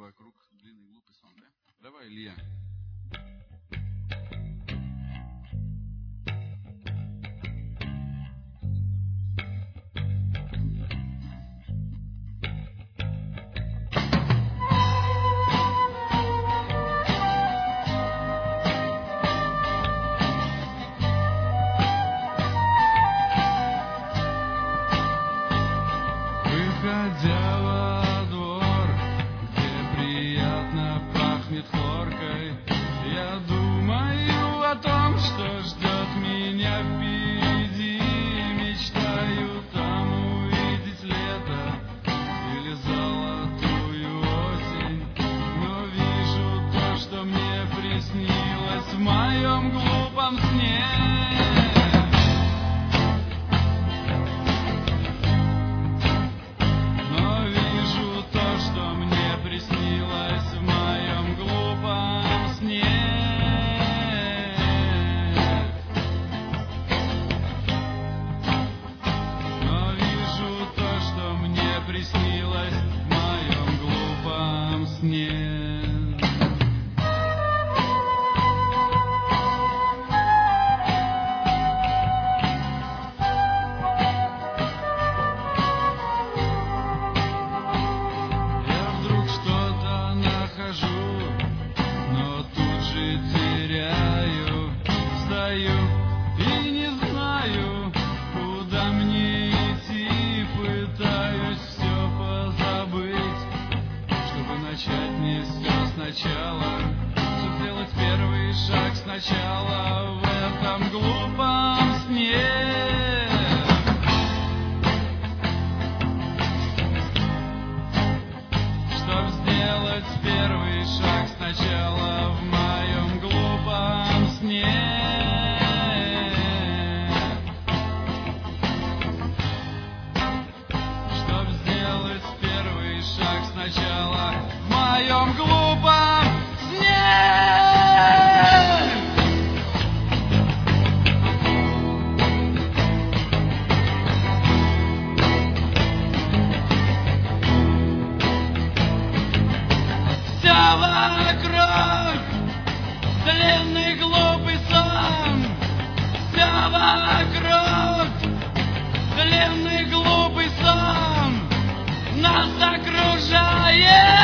вокруг. Длинный глупый сон, да? Давай, Илья. Выходя во двор, где приятно пахнет хлоркой, я думаю о том, что ждет меня впереди. Мечтаю там увидеть лето или золотую осень, но вижу то, что мне приснилось в моем глупом сне. Приснилось в моем глупом сне. Я вдруг что-то нахожу, но тут же теряю. Встаю и не знаю, куда мне идти. Пытаюсь начать мне все сначала, чтобы сделать первый шаг сначала в этом глупом сне. Чтоб сделать первый шаг сначала в моем глупом сне. Чтоб сделать первый шаг сначала в моем глупом сне. Все вокруг длинный глупый сон. Все вокруг длинный глупый сон нас окружает.